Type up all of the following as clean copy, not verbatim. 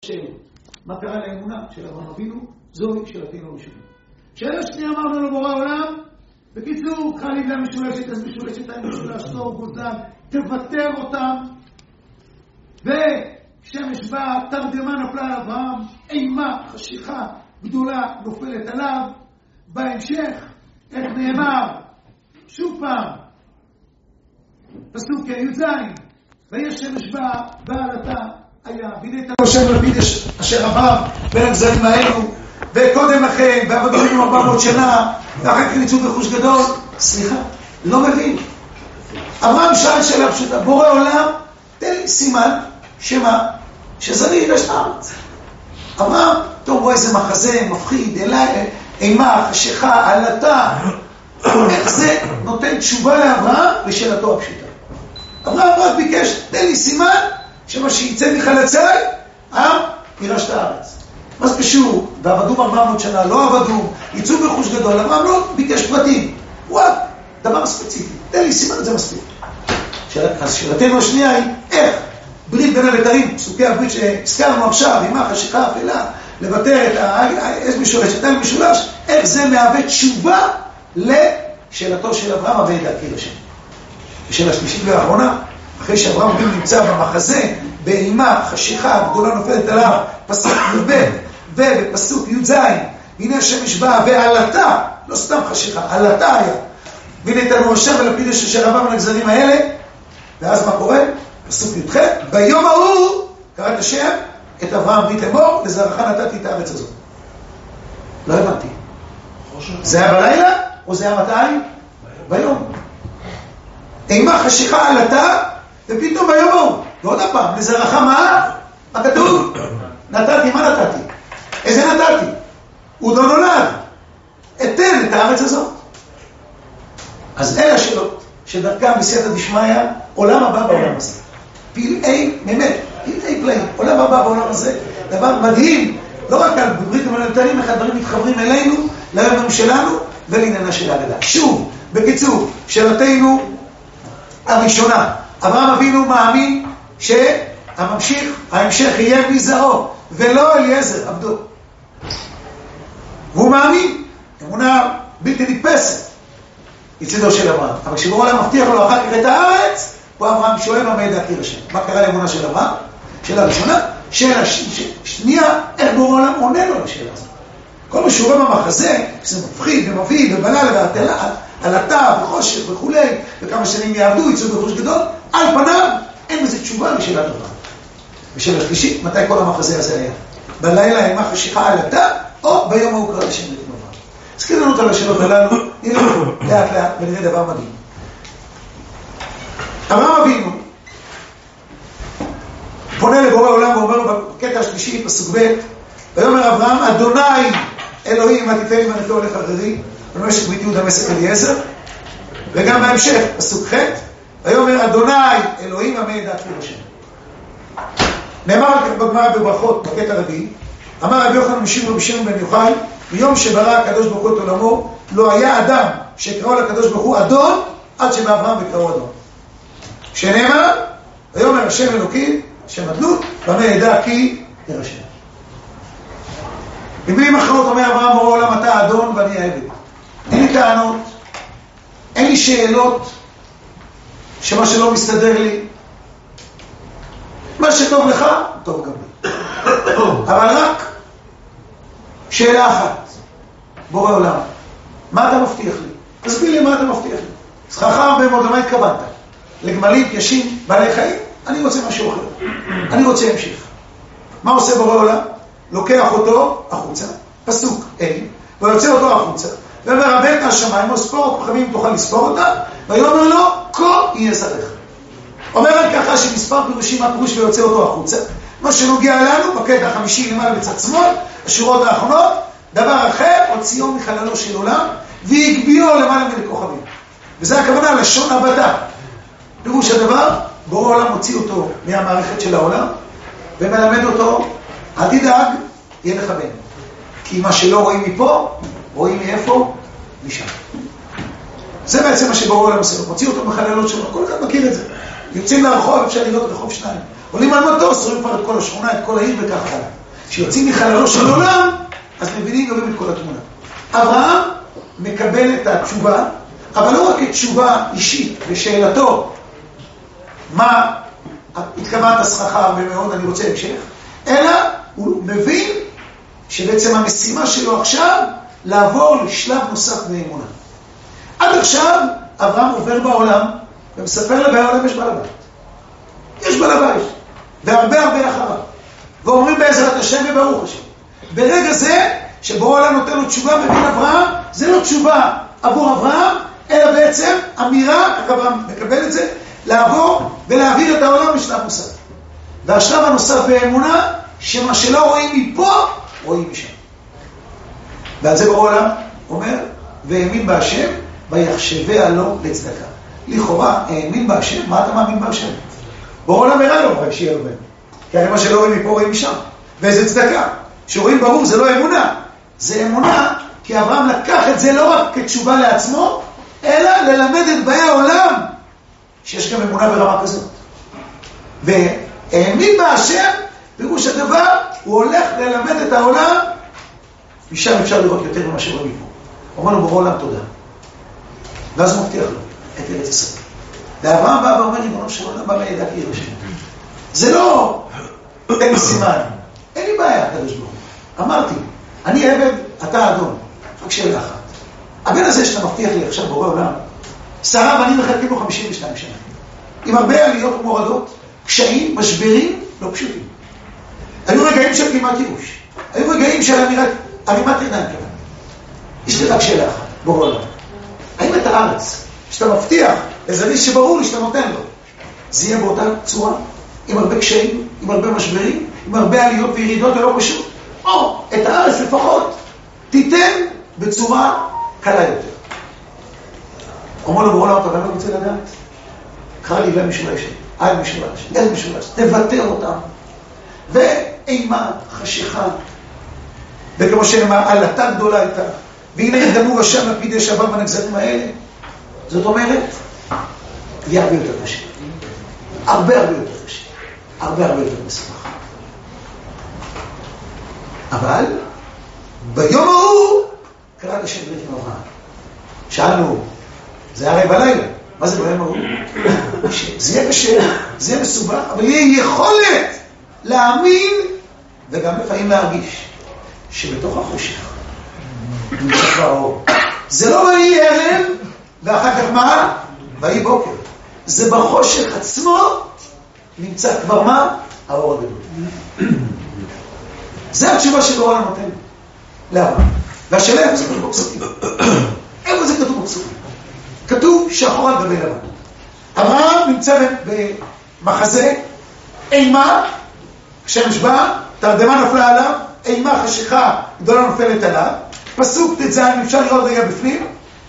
שאלות. מה קרה לאמונה של אברהם אבינו? זוהי שאלתנו הראשונה. שאלה שנייה אמרנו לו בורא עולם, בקיצור, קרא לי גם משולשת, אז משולשת אין משולש, לא גוזל, תוותר אותם. ושמש בא, תרדמה נפלה על אברהם, אימה, חשיכה, גדולה נופלת עליו. בהמשך, איך נאמר, שוב פעם, פסוק י"ז, ויש שמש בא, בעלתה היה, בינית לו שם לפיד אשר עבר בין הגזרים האלו, וקודם לכן, ועבדו לנו 400 שנה, ואחר כך ניצו בחוש גדול. סליחה, לא מבין. אברהם שאל שאלה פשוטה, בורא עולם, תן לי סימן, שמה? שזרי ילש הארץ. אברהם, טוב, רואה איזה מחזה, מפחיד, אימה, חשיכה, עלתה. איך זה נותן תשובה לאברהם לשאלתו הפשוטה? אברהם רק ביקש, תן לי סימן, שמה שיצא מחלצי, יירש את הארץ. מה זה קשור? ועבדו 400 שנה, לא עבדו, יצאו בחוש גדול, אברהם לא ביקש פרטים. וואט, דבר ספציפי. תן לי סימן, זה מספיק. אז שאלתנו השנייה היא, איך ברית בין הבתרים, פסוקי הברית שהזכרנו עכשיו, עם החשיכה אפלה, לבטר את האש משולש, את האל משולש, איך זה מהווה תשובה לשאלתו של אברהם וידעתי לשם. ושאלה שלישית והאחרונה, אחרי שאברהם אבינו נמצא במחזה, באימה, חשיכה, גדולה נופלת עליו, פסוק י"ב, ובפסוק י"ז, הנה השמש באה ועלתה, לא סתם חשיכה, עלתה היה. והנה איתנו ראשה ולפיד אשר עבר מן הגזרים האלה, ואז מה קורה? פסוק י"ח, ביום ההוא קראת השם את אברהם ברית לאמור, לזרעך נתתי את הארץ הזאת. לא הבנתי. זה היה בלילה או זה היה מתי? ביום. אימה חשיכה עלתה, ופתאום ביום ההוא. ועוד הפעם, לזרעך מה? מה כתוב? נתתי, מה נתתי? איזה נתתי? הוא לא נולד. אתן את הארץ הזאת. אז אלה השאלות שדרכם בסייעתא דשמיא, עולם הבא בעולם הזה. פלאי, באמת, פלאי פלאים. עולם הבא בעולם הזה, דבר מדהים. לא רק על ברית ומלאתנים, איך הדברים מתחברים אלינו, ליום שלנו ולעניינה של האגדה. שוב, בקיצור, שאלתנו הראשונה. אברהם אבינו מאמין ההמשך יהיה מזרעו, ולא אליעזר עבדו. והוא מאמין, אמונה בלתי נתפסת, יצידו של אברהם. אבל כשבורא עולם מבטיח לו אחר כך את הארץ, הוא אברהם שואל מה ידעתי לשם. מה קרה לאמונה של אברהם? שאלה ראשונה. שאלה שנייה, איך בורא עולם עונה לו לשאלה הזאת? כל מה שהוא רואה במחזה, זה מפחיד ומביא ובלילה ועלתה וחושך וכולי, וכמה שנים יעבדו, יצאו בחוש גדול, על פניו אין בזה תשובה לשאלת אברהם. ושאלה שלישית, מתי כל המחזה הזה היה? בלילה אימה חשיכה עלתה, או ביום ההוא קרא לשם ברית אברהם. הזכיר לנו את השאלות הללו, נראה לאט לאט ונראה דבר מדהים. אברהם אבינו פונה לבורא עולם ואומר לו בקטע השלישי, פסוק ב', ויאמר אברהם, אדוני אלוהים, מה תיתן לי ונתנו הולך אחרי, במשך ברית יהודה מסק אליעזר, וגם בהמשך, פסוק ח', ויאמר אדוני אלוהים, מה ידעתי לשם. נאמר בגמרא בברכות, בקטע רביעי, אמר רבי יוחנן משיב רבי שמעון בן יוחאי, מיום שברא הקדוש ברוך הוא את עולמו, לא היה אדם שקראו לקדוש ברוך הוא אדון, עד שבאברהם וקראו אדון. שנאמר, ויאמר השם אלוקים, השם אדנות, ומה ידע כי ירשם. במילים אחרות אומר אברהם בורא עולם, אתה אדון ואני העבד. אין לי טענות, אין לי שאלות, שמה שלא מסתדר לי, מה שטוב לך, טוב גם לי. אבל רק שאלה אחת, בורא עולם, מה אתה מבטיח לי? תסביר לי מה אתה מבטיח לי. שכרך הרבה מאוד, למה התכוונת? לגמלים, ישים, בעלי חיים? אני רוצה משהו אחר. אני רוצה המשך. מה עושה בורא עולם? לוקח אותו החוצה, פסוק A, ויוצא אותו החוצה, ואומר, הבט השמיים, ספור הכוכבים תוכל לספור אותה, ויאמר לו, כה יהיה זרעך. אומר על ככה שמספר פירושים הפירוש ויוצא אותו החוצה. מה שנוגע לנו, בקטע החמישי למעלה בצד שמאל, השורות האחרונות, דבר אחר, הוציאו מחללו של עולם, והגביאו למעלה מן הכוכבים. וזה הכוונה לשון הבדה. פירוש הדבר, בורא עולם הוציא אותו מהמערכת של העולם, ומלמד אותו, אל תדאג, יהיה לך בן. כי מה שלא רואים מפה, רואים מאיפה, משם. זה בעצם מה שבורא עולם עושה. הוציא אותו מחללות שלו, כל אחד מכיר את זה. יוצאים לרחוב, אפשר לראות רחוב שניים. עולים על מטוס, רואים כבר את כל השכונה, את כל העיר וכך הלאה. כשיוצאים מחללו של עולם, אז מבינים גם את כל התמונה. אברהם מקבל את התשובה, אבל לא רק את תשובה אישית לשאלתו, מה התכוונת סככה ומאוד אני רוצה המשך, אלא הוא מבין שבעצם המשימה שלו עכשיו לעבור לשלב נוסף באמונה. עד עכשיו אברהם עובר בעולם ומספר לבעל העולם יש בעל הבית. יש בעל הבית, והרבה אחריו. ואומרים בעזרת השם וברוך השם. ברגע זה שבו העולם נותן לו תשובה מבין אברהם, זה לא תשובה עבור אברהם, אלא בעצם אמירה, איך אברהם מקבל את זה, לעבור ולהעביר את העולם לשלב נוסף. והשלב הנוסף באמונה, שמה שלא רואים מפה, רואים משם. ועל זה ברור העולם אומר, והאמין בהשם, ויחשביה לו לצדקה. לכאורה, האמין בהשם, מה אתה מאמין בהשם? ברור העולם הראה לו, רק שיהיה לו בהם. כי הרי מה שלא רואים מפה, רואים משם. ואיזה צדקה. שרואים ברור, זה לא אמונה. זה אמונה, כי אברהם לקח את זה לא רק כתשובה לעצמו, אלא ללמד את באי העולם, שיש גם אמונה ברמה כזאת. והאמין בהשם, פירוש הדבר, הוא הולך ללמד את העולם, משם אפשר לראות יותר ממה שרואים פה. הוא אומר לו, ברור עולם תודה. ואז הוא מבטיח לו את ארץ ישראל. ואברהם בא ואומר, ריבונו של עולם, בא לידע כי ירשם. זה לא תן סימן. אין לי בעיה, הקדוש ברוך הוא. אמרתי, אני עבד, אתה אדון. רק שאלה אחת. הבן הזה שאתה מבטיח לי עכשיו בורא עולם, שרה ואני מחלקים לו 52 שנה. עם הרבה עליות ומורדות, קשיים, משברים, לא פשוטים. היו רגעים של כמעט ייאוש. היו רגעים של ערימת עיניים כמעט. יש לי רק שאלה אחת, בורא עולם. האם את הארץ, שאתה מבטיח, איזה מיס שברור לי שאתה נותן לו, זה יהיה באותה צורה, עם הרבה קשיים, עם הרבה משברים, עם הרבה עליות וירידות ולא פשוט. או את הארץ לפחות, תיתן בצורה קלה יותר. אומר לו בורא אותה, ואני לא רוצה לדעת. קרא לי משולש, עד משולש, איזה משולש, תוותר אותם. ואימה, חשיכה, וכמו שנאמר, עלתה גדולה הייתה, והנה ידמו רשם לפיד יש עבר בנגזרים האלה. זאת אומרת, יהיה הרבה יותר קשה. הרבה יותר קשה. הרבה יותר מסובך. אבל ביום ההוא קרא את השם ברית עם אברהם. שאלנו, זה הרי בלילה, מה זה ביום ההוא? זה יהיה קשה, זה יהיה מסובך, אבל יהיה יכולת להאמין וגם לפעמים להרגיש שבתוך החושך נמצא כבר האור. זה לא ויהי ערב ואחר כך מה? ויהי בוקר. זה בחושך עצמו נמצא כבר מה? האור הגדול. זה התשובה שבורא עולם נותן. למה? והשאלה איפה זה כתוב בפסוקים? איפה זה כתוב בפסוקים? כתוב שחור על גבי לבן. אברהם נמצא במחזה, אימה, השמש באה, תרדמה נפלה עליו, אימה חשיכה גדולה נופלת עליו, פסוק ט"ז, אפשר לראות רגע בפנים.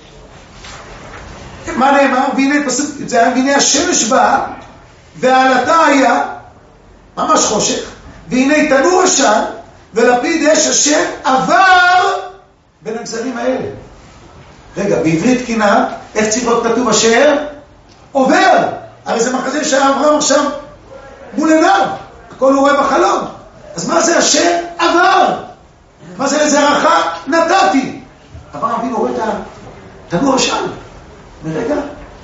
מה נאמר? והנה פסוק ט"ז, והנה השמש באה, ועלתה היה, ממש חושך, והנה תנור עשן, ולפיד אש השם עבר בין הגזרים האלה. רגע, בעברית תקינה, איך צריך להיות כתוב אשר? עובר. הרי זה מחזה שאברהם עכשיו מול עיניו, הכל הוא רואה בחלום. אז מה זה אשר עבר? מה זה לזרעך נתתי? אברהם אבינו רואה את התנור עשן. ורגע,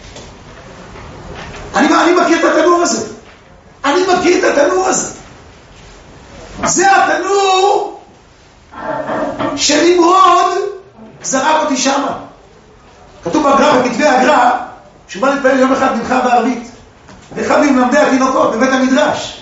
אני מכיר את התנור הזה. אני מכיר את התנור הזה. זה התנור שנמרוד זרק אותי שמה. כתוב בגר"א, בכתבי הגר"א, שהוא בא להתפלל יום אחד מנחה בערבית, ואחד ממלמדי התינוקות בבית המדרש,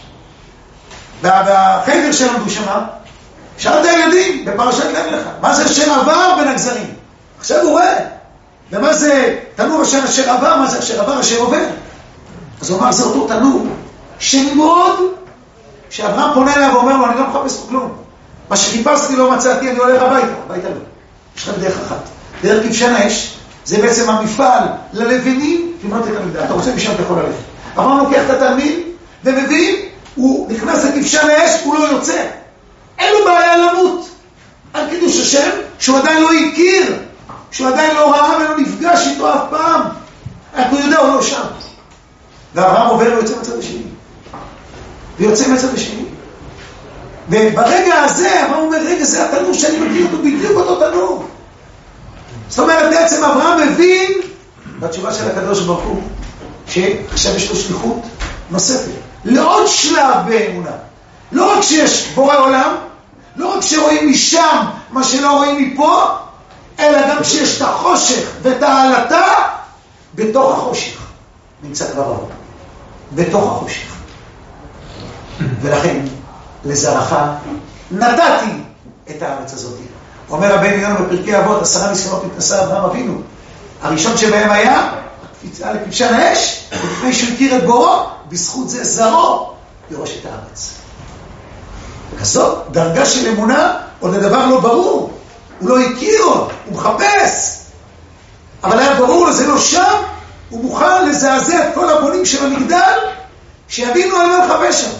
והחדר שלמדו שמה, שאל את הילדים בפרשת לך, מה זה אשר עבר בין הגזרים? עכשיו הוא רואה. ומה זה תנור אשר עבר? מה זה אשר עבר אשר עובר? אז הוא אמר, זה אותו תנור שנמרוד, שאברהם פונה אליו ואומר לו, אני לא מחפש פה כלום. מה שחיפשתי לא מצאתי, אני הולך הביתה. הביתה לא. יש לך דרך אחת. דרך כבשן האש, זה בעצם המפעל ללבנים, לבנות את המקדש. אתה רוצה משם, אתה יכול ללכת. אברהם לוקח את התלמיד ומבין, הוא נכנס לכבשן האש, הוא לא יוצא. אין לו בעיה למות על קידוש השם, שהוא עדיין לא הכיר, שהוא עדיין לא ראה ולא נפגש איתו אף פעם. רק הוא יודע, הוא לא שם. ואברהם עובר ויוצא מצד השני. ויוצא מצד השני. וברגע הזה, אברהם אומר, רגע, זה התנור שאני מכיר אותו, בדיוק אותו תנור. זאת אומרת, בעצם אברהם מבין, בתשובה של הקדוש ברוך הוא, שעכשיו יש לו שליחות נוספת, לעוד שלב באמונה. לא רק שיש בורא עולם, לא רק שרואים משם מה שלא רואים מפה, אלא גם שיש את החושך ואת העלתה בתוך החושך. נמצא כבר הרוב. בתוך החושך. ולכן, לזרעך נתתי את הארץ הזאת. אומר רבנו יונה בפרקי אבות, 10 ניסיונות התנסה אברהם אבינו. הראשון שבהם היה, הקפיצה לכבשן האש, לפני שהוא הכיר את בורו, בזכות זה זרעו יורש את הארץ. וכזאת דרגה של אמונה, עוד הדבר לא ברור. הוא לא הכיר עוד, הוא מחפש. אבל היה ברור לו, זה לא שם, הוא מוכן לזעזע את כל הבונים של המגדל, שיבינו על מה מחפש שם.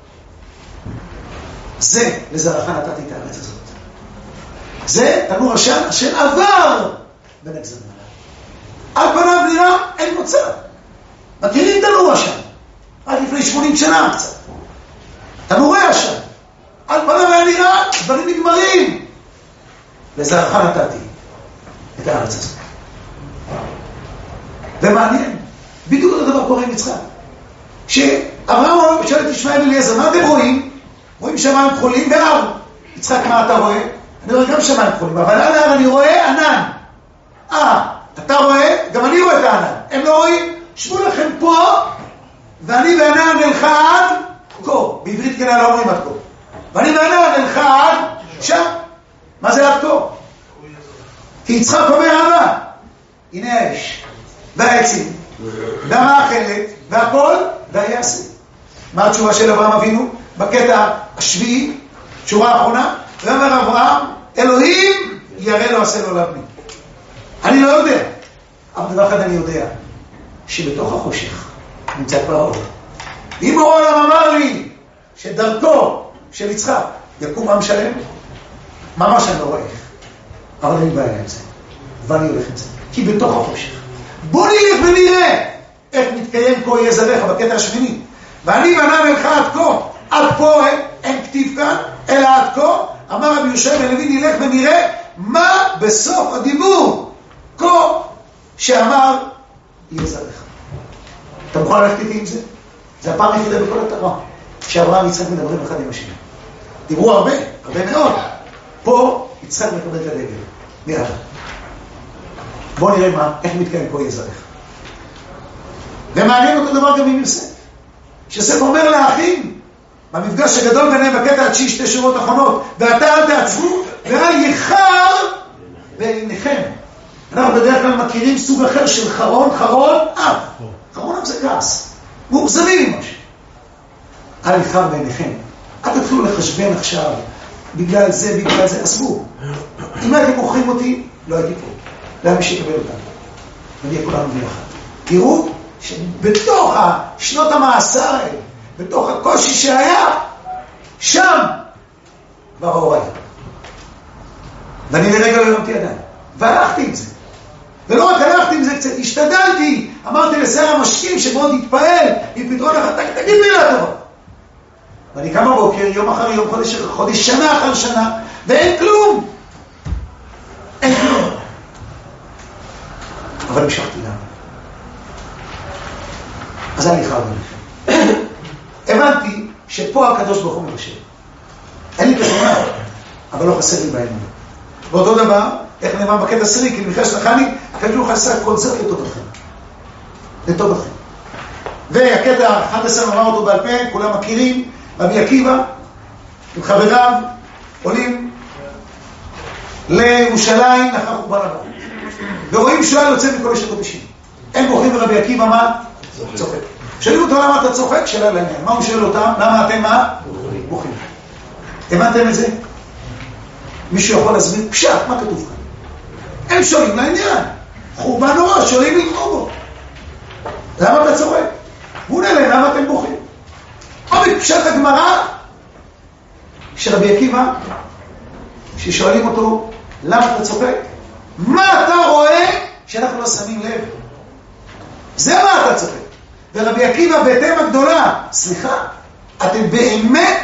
זה, לזרעך נתתי את הארץ הזאת. זה תנור עשן אשר עבר בין הגזרים. על פניו נראה אין מוצא. מכירים תנור עשן. עד לפני 80 שנה קצת. תנורי עשן. על פניו היה נראה דברים נגמרים. לזרעך נתתי את הארץ הזאת. ומעניין, בדיוק אותו דבר קורה עם יצחק. שאברהם שואל את ישמעאל ואליעזר, מה אתם רואים? רואים שמיים כחולים בהר. יצחק, מה אתה רואה? אני רואה גם שמיים כחולים, אבל על ההר אני רואה ענן. אתה רואה? גם אני רואה את הענן. הם לא רואים? שבו לכם פה, ואני וענן נלכה עד כה. בעברית כנה לא אומרים עד כה. ואני וענן נלכה עד שם. מה זה עד כה? כי יצחק אומר אבא, הנה האש, והעצים, והמאכלת, והכל, והיעשה. מה התשובה של אברהם אבינו? בקטע השביעי, שורה האחרונה, ואומר אברהם, אלוהים ירא לו עשה לו לבני. אני לא יודע, אבל דבר אחד אני יודע, שבתוך החושך נמצא כבר האור. אם בורא עולם אמר לי שדרכו של יצחק יקום עם שלם, ממש אני לא רואה איך. אבל אני בעיה עם זה, ואני הולך עם זה, כי בתוך החושך. בוא נלך ונראה איך מתקיים כה יהיה זרעך בקטע השמיני. ואני וענן נלך עד כה. עד פה אין כתיב כאן, אלא עד כה. אמר רבי יהושע בן לוי, נלך ונראה מה בסוף הדיבור. כה שאמר יהיה זרעך. אתה מוכן ללכת איתי עם זה? זה הפעם היחידה בכל התורה, שאברהם ויצחק מדברים אחד עם השני. דיברו הרבה מאוד. פה יצחק מקבל את הדגל. נראה. בואו נראה איך מתקיים כה יהיה זרעך. ומעניין אותו דבר גם עם יוסף. שיוסף אומר לאחים, במפגש הגדול ביניהם בקטע התשיעי 2 שורות אחרונות, ואתה אל תעצרו, ואל יחר בעיניכם. אנחנו בדרך כלל מכירים סוג אחר של חרון אב. חרון אב זה כעס. מאוכזבים עם משהו. אל יחר בעיניכם. אל תתחילו לחשבן עכשיו, בגלל זה, עזבו. אם הייתם מוכרים אותי, לא הייתי פה. לא היה מי שיקבל אותנו. ונהיה כולנו ביחד. תראו שבתוך שנות המאסר האלה, בתוך הקושי שהיה, שם כבר האור היה. ואני לרגע לא הרמתי ידיים. והלכתי עם זה. ולא רק הלכתי עם זה, קצת השתדלתי. אמרתי לשר המשקים שמאוד התפעל עם פתרון אחת, תגיד מילה טובה. ואני קם בבוקר, יום אחר יום, חודש, שנה אחר שנה, ואין כלום. אין כלום. אבל המשכתי למה. אז היה לי חרב עליכם. הבנתי שפה הקדוש ברוך הוא מבשל. אין לי כזונה, אבל לא חסר לי באמונה. באותו דבר, איך נאמר בקטע 10, כי למחיה שלחני, הקדוש ברוך הוא עשה קונצרט לטובתכם. לטובתכם. והקטע 11 נאמר אותו בעל פה, כולם מכירים, רבי עקיבא, עם חבריו, עולים לירושלים לאחר חורבן הבית. ורואים שואל יוצא מכל הקודשים. הם בוכים ברבי עקיבא מה? צוחק. שואלים אותו למה אתה צוחק? שאלה לעניין. מה הוא שואל אותם? למה אתם מה? בוכים. הבנתם את זה? מישהו יכול להסביר? פשט, מה כתוב כאן? הם שואלים לעניין. חורבן נורא, שואלים לגמור בו. למה אתה צוחק? הוא נעלה, למה אתם בוכים? או בפשט הגמרא של רבי עקיבא, ששואלים אותו, למה אתה צוחק? מה אתה רואה שאנחנו לא שמים לב? זה מה אתה צוחק. ורבי עקיבא בהתאם הגדולה, סליחה, אתם באמת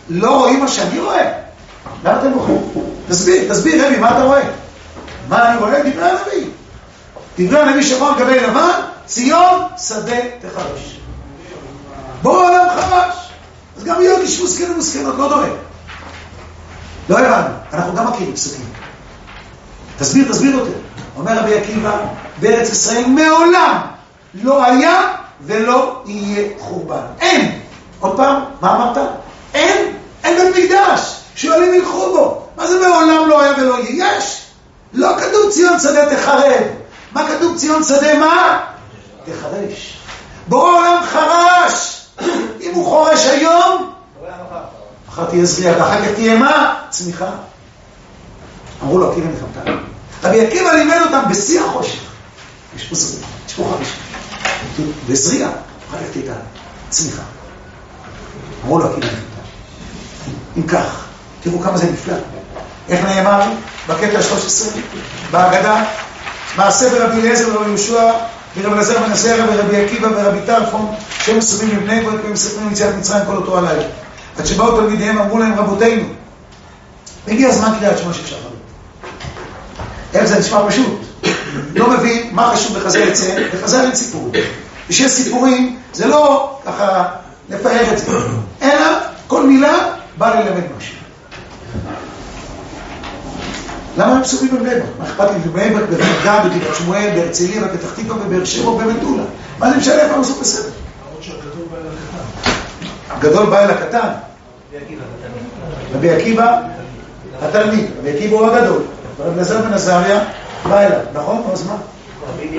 לא רואים מה שאני רואה? למה אתם רואים? תסביר רבי, מה אתה רואה? מה אני רואה? דברי הנביא. דברי הנביא שחור על גבי לבן, ציון שדה תחרש. בוא העולם חרש. אז גם יהיו איש מוסכנות, לא דומה. לא הבנו, אנחנו גם מכירים פסוקים. תסביר יותר. אומר רבי עקיבא, בארץ ישראל מעולם לא היה ולא יהיה חורבן. אין. עוד פעם, מה אמרת? אין בית מקדש. שואלים ילכו בו. מה זה מעולם לא היה ולא יהיה? יש. לא כתוב ציון שדה תחרב. מה כתוב ציון שדה מה? תחרש. בורא עולם חרש. אם הוא חורש היום, אחר תהיה זריעה, ואחר כך תהיה מה? צמיחה. אמרו לו, עקיבא נחמתה. רבי עקיבא לימד אותם בשיא החושך. יש פה זריעה, יש פה חריש. וזריעה, אחר כך תהיה צמיחה. אמרו לו, עקיבא נחמתה. אם כך, תראו כמה זה נפלא. איך נאמר? בקטע 13, בהגדה, מעשה ברבי אליעזר ורבי יהושע, ברבי אלעזר בן עזריה ורבי עקיבא ורבי טרפון, שהם מסובים לבני ברק והם מספרים ליציאת מצרים כל אותו הלילה. עד שבאו תלמידיהם אמרו להם, רבותינו, הגיע הזמן קריאת שמע של שחרית. איך זה נשמע פשוט? לא מבין מה חשוב בחז"ל יצא, בחז"ל אין סיפורים. ושיש סיפורים, זה לא ככה לפאר את זה, אלא כל מילה באה ללמד משהו. למה הם פסוקים בבני ברק? מה אכפת לי בבני ברק, ברמת גן, בגבעת שמואל, בהרצליה, בפתח תקווה, בבאר שבע ובמטולה? מה זה משנה איפה עשו בסדר? הגדול בא אל הקטן. רבי עקיבא התלמיד. רבי עקיבא הוא הגדול. רבי אלעזר בן עזריה בא אליו. נכון? אז מה? רבי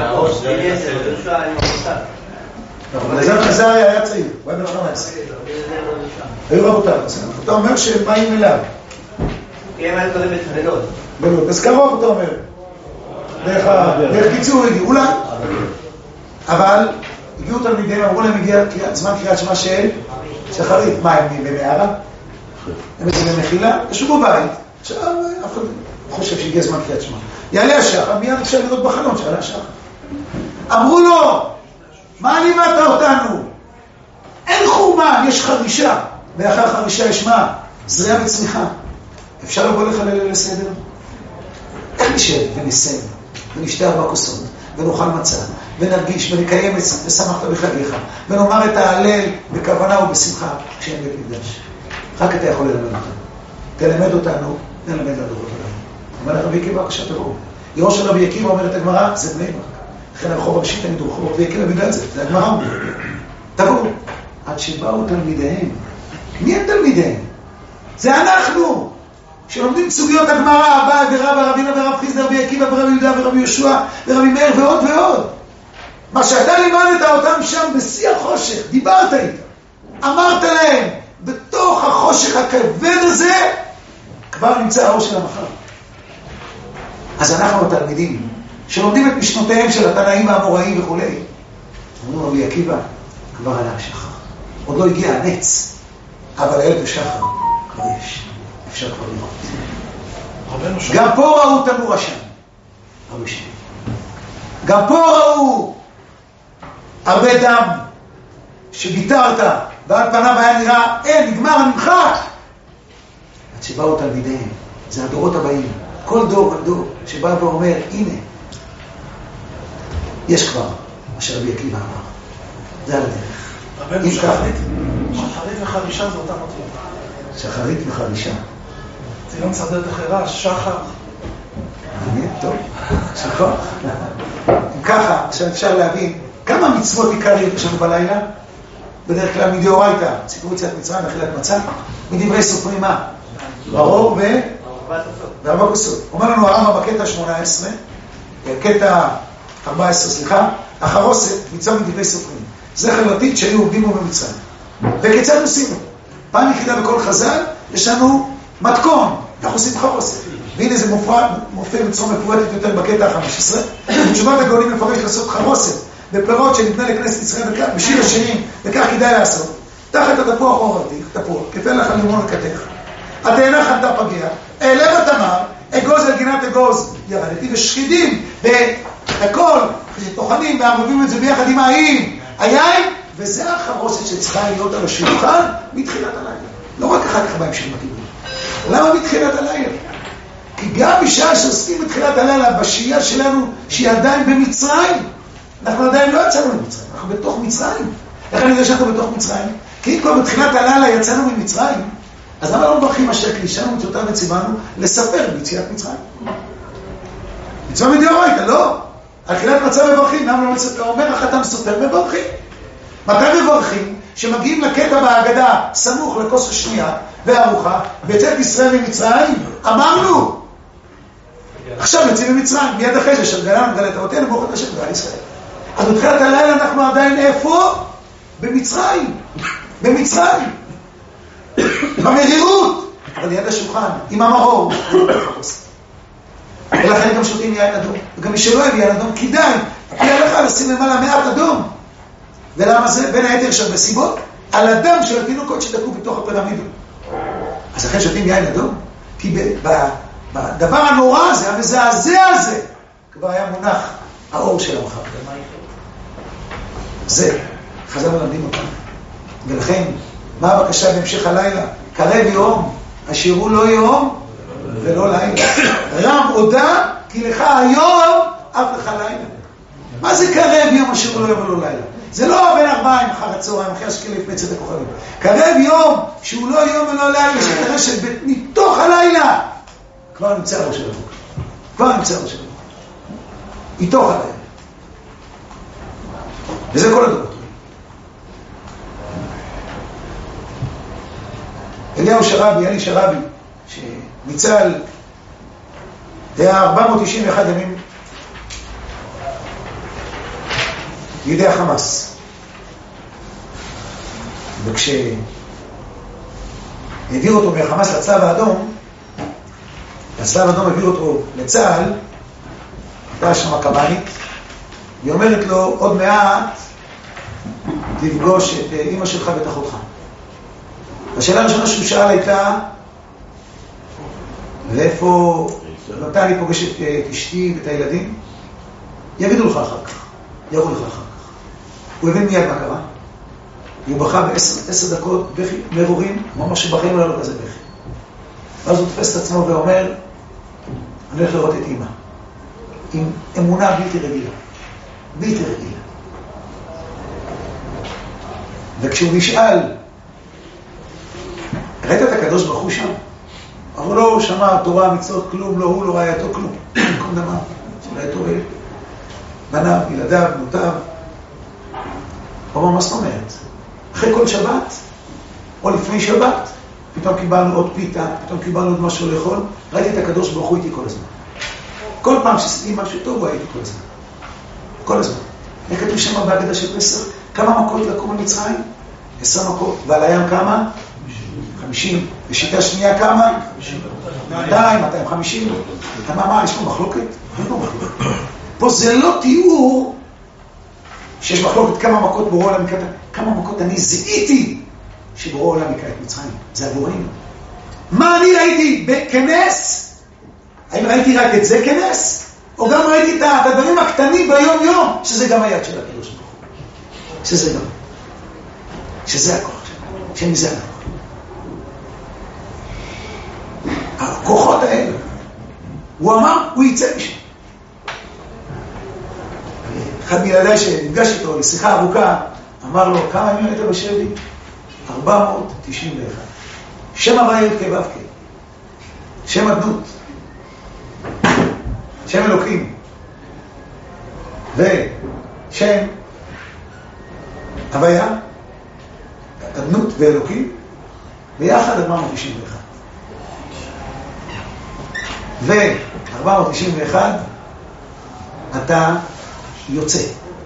אלעזר בן עזריה היה צעיר. הוא היה בן 18. היו רבותיו. אתה אומר שהם באים אליו. כי הם היו קודם בתחדות. אז קרוב אתה אומר. דרך קיצור הגיעו לה. אבל הגיעו תלמידיהם, אמרו להם הגיע זמן קריאת שמע של שחרית. מה, הם במערה? הם איזה במחילה? ישבו בבית. עכשיו, אף אחד חושב שהגיע זמן קריאת שמע. יעלה השחר, מיד אפשר לראות בחלום שעלה השחר. אמרו לו, מה לימדת אותנו? אין חורבן, יש חרישה. ואחר חרישה יש מה? זריעה וצמיחה. אפשר לבוא לך לסדר? איך נשב ונסם, ונשתה 4 כוסות, ונאכל מצה, ונרגיש, ונקיים ושמחת בחגיך, ונאמר את ההלל בכוונה ובשמחה כשאין בית מקדש. רק אתה יכול ללמד אותנו. תלמד אותנו, נלמד לדורות הבאים. אומר לך רבי עקיבא, בבקשה תבואו. יו"ר של רבי עקיבא אומרת הגמרא, זה בני ברק. לכן הרחוב הראשי תמיד הוא רחוב רבי עקיבא בגלל זה הגמרא אומרת. תבואו. עד שבאו תלמידיהם. מי הם תלמידיהם? זה אנחנו! שלומדים סוגיות הגמרא, אבא ורבא, רבינה ורב חיסדא, רבי עקיבא ורבי יהודה ורבי יהושע ורבי מאיר ועוד ועוד. מה שאתה לימדת אותם שם בשיא החושך, דיברת איתם, אמרת להם, בתוך החושך הכבד הזה, כבר נמצא האור של המחר. אז אנחנו התלמידים, שלומדים את משנותיהם של התנאים והאמוראים וכו'. אומרים רבי עקיבא, כבר עלה השחר. עוד לא הגיע הנץ, אבל הערב השחר כבר יש. אפשר כבר לראות. גם פה ראו תנור עשן. גם פה ראו הרבה דם שביטרת, ועל פניו היה נראה, נגמר, נמחק. עד שבאו תלמידיהם, זה הדורות הבאים. כל דור ודור שבא ואומר, הנה, יש כבר, מה שרבי עקיבא אמר. זה על הדרך. רבנו שחרית וחרישה זה אותה מטרה. שחרית וחרישה. זה לא מסדר את החירה, שחר. מעניין, טוב, שחר. אם ככה, עכשיו אפשר להבין כמה מצוות עיקריות יש לנו בלילה. בדרך כלל מדאורייתא, סיפור יציאת מצרים, אכילת מצה, מדברי סופרים מה? ברור וארבע כוסות. אומר לנו הרמב"ם בקטע 18, קטע 14, סליחה, החרוסת, מצווה מדברי סופרים. זה חברתית שהיו עובדים בו במצרים. וכיצד עושים? פעם יחידה בכל חז"ל, יש לנו מתכון, אנחנו עושים חרוסת. והנה זה מופיע בצורה מפורטת יותר בקטע ה-15. תשובת הגאונים מפרש לעשות חרוסת בפירות שניתנה לכנסת ישראל בשיר השירים, וכך כדאי לעשות. תחת התפוח או הרתיך, תפוח, כפה לך לימון וכתך. התאנה חנתה פגיע, אעלה בתמר, אגוז על גינת אגוז, ירדתי ושחידים, והכל, טוחנים וערבבים את זה ביחד עם היין, וזה החרוסת שצריכה להיות על השולחן מתחילת הלילה. לא רק רק אחר כך בהמשך בכיבוד. למה מתחילת הלילה? כי גם בשעה שעוסקים בתחילת הלילה, בשהייה שלנו, שהיא עדיין במצרים, אנחנו עדיין לא יצאנו למצרים, אנחנו בתוך מצרים. איך אני יודע שאנחנו בתוך מצרים? כי אם כבר בתחילת הלילה יצאנו ממצרים, אז למה לא מברכים אשר קדישנו מצוותיו וציוונו לספר ביציאת מצרים? מצווה מדאורייתא, לא. על תחילת מצה מברכים, למה לא מספר? אומר החתם סופר, מברכים. מתי מברכים? שמגיעים לקטע בהגדה, סמוך לכוס השנייה והארוחה, ויצאת ישראל ממצרים, אמרנו. עכשיו יוצאים ממצרים, מיד אחרי זה, שגלנו גלת אותנו, ברוך את השם גל ישראל. אז בתחילת הלילה אנחנו עדיין איפה? במצרים. במצרים. במרירות. אבל ליד השולחן, עם המרור. ולכן גם שותים יין אדום. וגם מי שלא הביא יין אדום, כדאי. כדאי לך לשים למעלה מעט אדום. ולמה זה? בין היתר של מסיבות, על הדם של התינוקות שדקו בתוך הפירמידה. אז לכן שותים יין אדום. כי בדבר הנורא הזה, המזעזע הזה, כבר היה מונח האור של המחר. זה, חז"ל מלמדים אותנו. ולכן, מה הבקשה בהמשך הלילה? קרב יום, השירו לא יום ולא לילה. רם הודה, כי לך היום, אף לך לילה. מה זה קרב יום, השירו לא יום ולא לילה? זה לא בין 4 אחר הצהריים, אחרי השקיע לפני צאת הכוכבים. קרב יום, שהוא לא יום ולא לילה, שתראה שמתוך הלילה, כבר נמצא ראש של הבוקר. כבר נמצא ראש של הבוקר. מתוך הלילה. וזה כל הדורות. אליהו שרבי, אלי שרבי, שניצל, זה היה 491 ימים בידי החמאס. וכשהעביר אותו מהחמאס לצלב האדום, הצלב האדום העביר אותו לצה"ל, הייתה שם קב"נית, היא אומרת לו, עוד מעט תפגוש את אמא שלך ואת אחותך. השאלה הראשונה שהוא שאל הייתה, ואיפה, מתי אני פוגש את אשתי ואת הילדים? יגידו לך אחר כך, יראו לך אחר כך. הוא הבין מיד מה קרה, והוא בכה ב10 דקות בכי מרורים, הוא אמר שבחיים לא כזה בכי. ואז הוא תופס את עצמו ואומר, אני הולך לראות את אמא, עם אמונה בלתי רגילה, בלתי רגילה. וכשהוא נשאל, ראית את הקדוש ברוך הוא שם? אבל לא שמע תורה, מצוות, כלום, לא הוא, לא רעייתו, כלום. כל דבר, רעייתו בניו, ילדיו, בנותיו. הוא אומר, מה זאת אומרת? אחרי כל שבת, או לפני שבת, פתאום קיבלנו עוד פיתה, פתאום קיבלנו עוד משהו לאכול, ראיתי את הקדוש ברוך הוא איתי כל הזמן. כל פעם שעשיתי משהו טוב, הוא הייתי כל הזמן. כל הזמן. כתוב שם בהגדה של פסח, כמה מכות לקום במצרים? 10 מכות. ועל הים כמה? 50. בשיטה שנייה כמה? 200, 250. מה, יש פה מחלוקת? אין פה מחלוקת. פה זה לא תיאור שיש מחלוקת כמה מכות בורא עולם מקטע. כמה מכות אני זיהיתי שבורא עולם מקטע את מצרים. זה עבורנו. מה אני ראיתי בכנס? האם ראיתי רק את זה כנס? או גם ראיתי את הדברים הקטנים ביום יום, שזה גם היד של הקדוש ברוך הוא. שזה גם. שזה הכוח שלנו. שמזה הכוח. הכוחות האלה. הוא אמר, הוא יצא משם. אחד מילדיי שנפגש איתו לשיחה ארוכה, אמר לו, כמה ימים היית בשבי? 491. שם הוויה י' כו' כ'. שם אדנות. שם אלוקים. ושם הוויה, אדנות ואלוקים, ביחד 491. ו-491 אתה יוצא.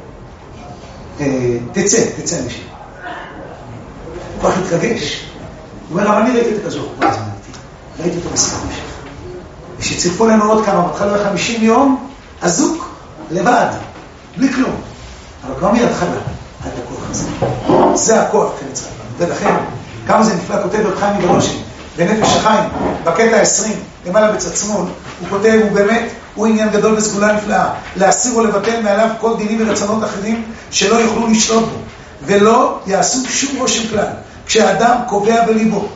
תצא משם. הוא כך התרגש. הוא אומר, אבל אני ראיתי את הכזור. ראיתי אותו בשיחה משך. ושציפו לנו עוד כמה, מתחלה 50 יום, אזוק, לבד, בלי כלום. אבל כבר מידך לה, את הכוח הזה. זה הכוח כנצחק. ולכן, כמה זה נפלא, כותב רב חיים מוולוז'ין, בנפש החיים, בקטע 20, למעלה בצד שמאל, הוא כותב, הוא באמת, הוא עניין גדול בסגולה נפלאה, להסיר או לבטל מעליו כל דינים ורצונות אחרים שלא יוכלו לשלוט בו, ולא יעשו שום רושם כלל. כשהאדם קובע בליבו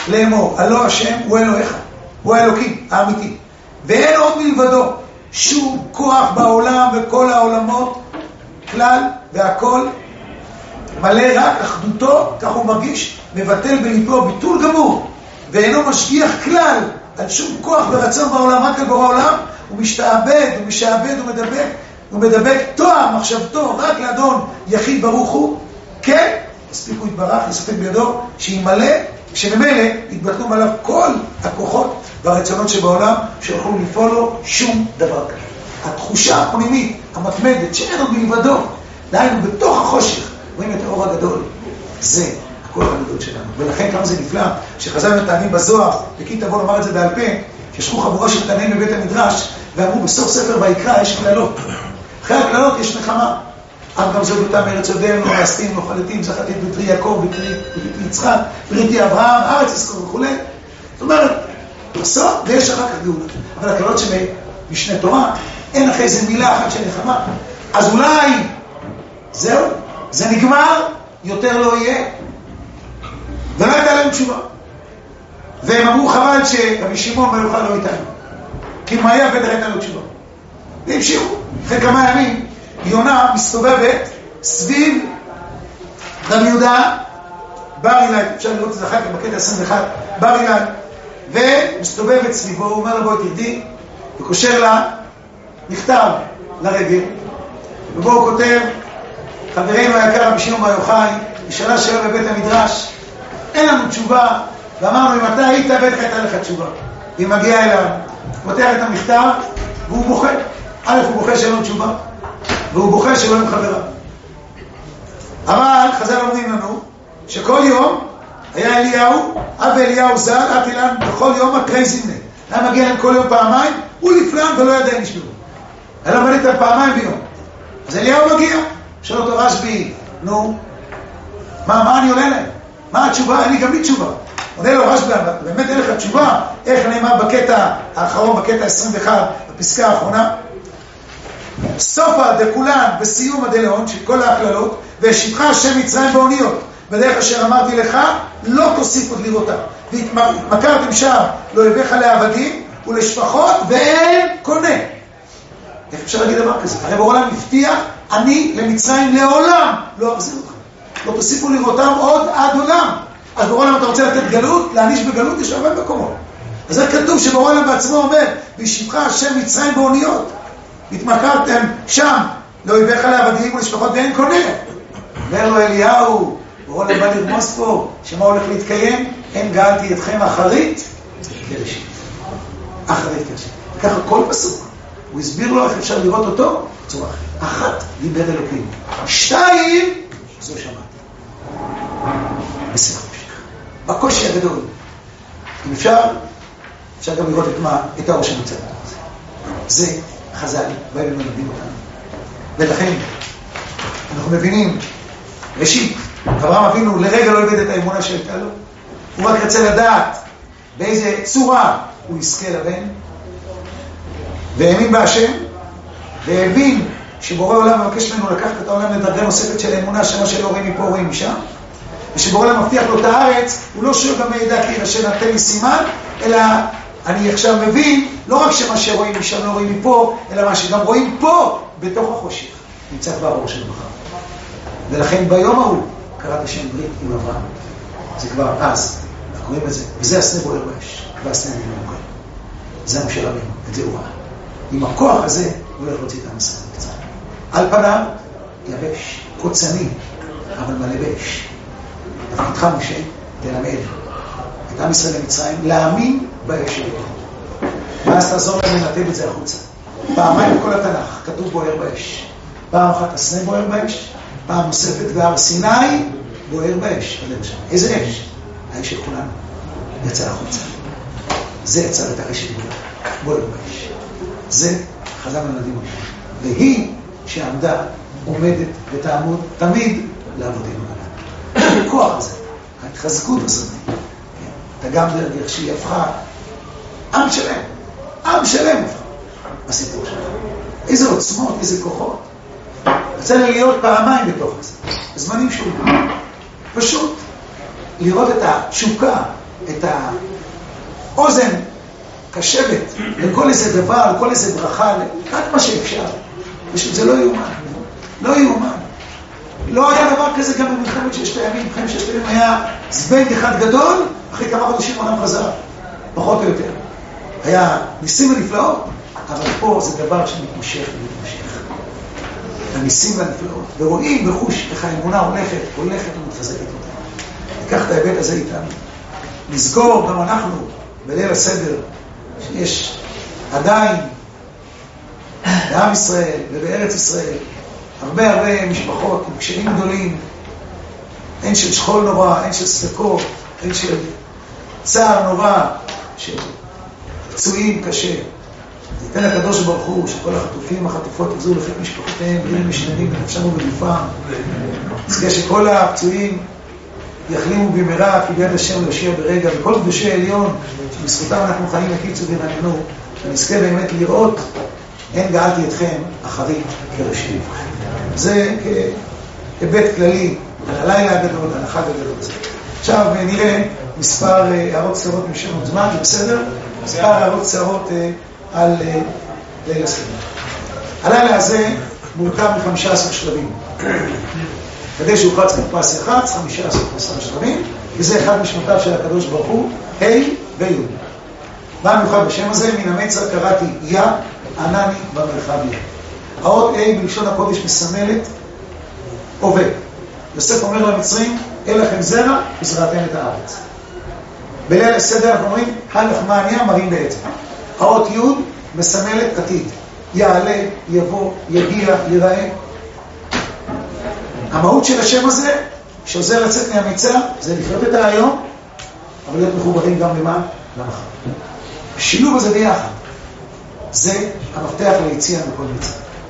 לאמור, הלא השם הוא אלוהיך, הוא האלוקים האמיתי, ואין עוד מלבדו שום כוח בעולם וכל העולמות כלל, והכל מלא רק אחדותו, כך הוא מרגיש, מבטל בליבו ביטול גמור, ואינו משגיח כלל על שום כוח ורצון בעולם, רק על בורא העולם. הוא משתעבד, הוא משעבד, הוא מדבק תואר מחשבתו רק לאדון יחיד ברוך הוא. כן, מספיק הוא יתברך, לספק בידו שימלא, שממילא יתבטלו עליו כל הכוחות והרצונות שבעולם, שיוכלו לפעול לו שום דבר כזה. התחושה הפנימית, המתמדת, שאין עוד מלבדו, דהיינו בתוך החושך, רואים את האור הגדול. זה הכוח הגדול שלנו. ולכן כמה זה נפלא, שחז"ל מטענים בזוהר, וכי תבוא לומר את זה בעל פה, שישכו חבורה של תנאים בבית המדרש, ואמרו בסוף ספר ויקרא יש כללות. אחרי הכללות יש נחמה. אב גם זאת אותם ארץ עודנו, מעשתים, נוחלתים, זכרתי את בטרי יעקב, בטרי יצחק, בריתי אברהם, ארץ אזכור וכו'. זאת אומרת, בסוף, ויש רק הגאולה. אבל הכללות שמשנה תורה, אין אחרי זה מילה אחת של נחמה. אז אולי, זהו, זה נגמר, יותר לא יהיה. ולא הייתה להם תשובה. והם אמרו חבל שרבי שמעון בר יוחאי לא איתנו. כי אם היה בטח הייתה לו תשובה. והמשיכו. אחרי כמה ימים, יונה מסתובבת סביב רבי יהודה בר אילאי, אפשר לראות את זה אחר כך בקטע 21, בר אילאי, ומסתובבת סביבו, הוא אומר לה בואי תרדי, וקושר לה מכתב לרגל, ובו הוא כותב, חברינו היקר רבי שמעון בר יוחאי, בשנה שאלה בבית המדרש, אין לנו תשובה, ואמרנו אם אתה היית בטח הייתה לך תשובה. היא מגיעה אליו, פותח את המכתב, והוא בוכה. א' הוא בוכה שאין לו תשובה, והוא בוכה שלא עם חברה. אבל חז"ל אומרים לנו שכל יום היה אליהו, אב אליהו ז"ל, אב אילן, בכל יום הקרי זמנה. היה מגיע להם כל יום פעמיים, הוא לפלן ולא ידע אם נשברו. היה למד איתם פעמיים ביום. אז אליהו מגיע, שואל אותו רשב"י, נו, מה אני עולה להם? מה התשובה? אין לי גם לי תשובה. עונה לו רשב"י, באמת אין לך תשובה? איך נאמר בקטע האחרון, בקטע 21, בפסקה האחרונה? סופה דכולן בסיום הדלאון של כל ההכללות, והשיבך השם מצרים באוניות, בדרך אשר אמרתי לך, לא תוסיף עוד לראותה. והתמכרתם שם לאויביך לעבדים ולשפחות, ואין קונה. איך אפשר להגיד דבר כזה? הרי בעולם הבטיח, אני למצרים לעולם לא אחזיר אותך. לא תוסיפו לראותם עוד עד עולם. אז בעולם אתה רוצה לתת גלות, להעניש בגלות, יש הרבה מקומות. אז זה כתוב שבעולם בעצמו אומר, והשיבך השם מצרים באוניות. התמכרתם שם לאויביך לעבדים ולשפחות ואין קונה. אומר לו אליהו, בעולם בא לרמוס פה, שמה הולך להתקיים? אין גאלתי אתכם אחרית כראשית. אחרית כראשית. ככה כל פסוק. הוא הסביר לו איך אפשר לראות אותו בצורה אחרת. אחת, דיבר אלוקים. שתיים, זו שמעתי. בסדר. בקושי הגדול. אם אפשר גם לראות את האור שנמצא בתוך זה. זה חז"ל, והם מלמדים אותנו. ולכן, אנחנו מבינים, ראשית, אברהם אבינו לרגע לא איבד את האמונה שהייתה לו. הוא רק רצה לדעת באיזה צורה הוא יזכה לבן. והאמין בהשם, והבין שבורא עולם מבקש ממנו לקחת את העולם לדרגה נוספת של האמונה, שמה שלא רואים מפה רואים משם. ושבורא עולם מבטיח לו את הארץ, הוא לא שואל גם מידע כי אשר נתן לי סימן, אלא אני עכשיו מבין, לא רק שמה שרואים משם לא רואים מפה, אלא מה שגם רואים פה, בתוך החושך. נמצא כבר האור של מחר. ולכן ביום ההוא, קראת השם ברית עם אברהם. זה כבר אז, אנחנו רואים את זה. וזה הסנה בוער באש, והסנה בוער באש. זה משה רבינו, את זה הוא ראה. עם הכוח הזה, הוא הולך להוציא את עם ישראל קצת. על פניו, יבש, קוצני, אבל מלא באש. תפקידך משה, תלמד את עם ישראל למצרים, להאמין באש שלו. ואז תעזור להם לנתב את זה החוצה. פעמיים בכל התנ"ך, כתוב בוער באש. פעם אחת הסנה בוער באש, פעם נוספת והר סיני בוער באש. איזה אש? האש של כולנו. יצא החוצה. זה יצא את הרשת בוער באש. זה חז"ל מלמדים אותנו. והיא שעמדה, עומדת ותעמוד תמיד לעבודנו. הכוח הזה, ההתחזקות הזאת, אתה גם דרך שהיא הפכה עם שלם בסיפור שלך. איזה עוצמות, איזה כוחות. רצה לי להיות פעמיים בתוך זה, בזמנים שונים. פשוט לראות את התשוקה את האוזן קשבת לכל איזה דבר, לכל איזה ברכה, רק מה שאפשר. פשוט זה לא יאומן. לא יאומן. לא היה דבר כזה גם במלחמת ששת הימים. במלחמת ששת הימים היה זבנג אחד גדול, אחרי כמה חודשים העולם חזר. פחות או יותר. היה ניסים ונפלאות, אבל פה זה דבר שמתמשך ומתמשך. הניסים והנפלאות. ורואים בחוש איך האמונה הולכת ומתחזקת אותה. ניקח את ההיבט הזה איתנו. נסגור גם אנחנו בליל הסדר, שיש עדיין בעם ישראל ובארץ ישראל הרבה משפחות עם קשיים גדולים, הן של שכול נורא, הן של ספקות, הן של צער נורא, של פצועים קשה. ניתן לקדוש ברוך הוא שכל החטופים החטופות יחזרו לחיק משפחותיהם בריאים ושלמים בנפשם ובגופם. נזכה שכל הפצועים יחלימו במהרה כי ביד השם להושיע ברגע, וכל קדושי העליון שבזכותם אנחנו חיים וקיצו ונעננו, ונזכה באמת לראות אין גאלתי אתכם אחרי כרשיב. זה כהיבט כללי על הלילה הגדול, על החג הגדול הזה. עכשיו נראה מספר הערות קצרות משנות זמן, זה בסדר? מספר הערות קצרות על ליל הסדר. הלילה הזה מורכב מ-15 שלבים. כדי שהוחץ כפס יחץ, 15 שלבים, וזה אחד משמותיו של הקדוש ברוך הוא, ה' וי'. מה המיוחד בשם הזה? מן המצר קראתי יא, ענני במרחב יא. האות ה' בלשון הקודש מסמלת הווה. יוסף אומר למצרים, אין לכם זרע, וזרעתם את הארץ. בליל הסדר אנחנו אומרים, הלחמניה מרים בעצם. האות י' מסמלת עתיד. יעלה, יבוא, יגיע, ייראה. המהות של השם הזה, שעוזר לצאת מהמיצר, זה לחיות את היום, אבל להיות מחוברים גם למה? למחר. השילוב הזה ביחד, זה המפתח ליציאה מכל מיצר.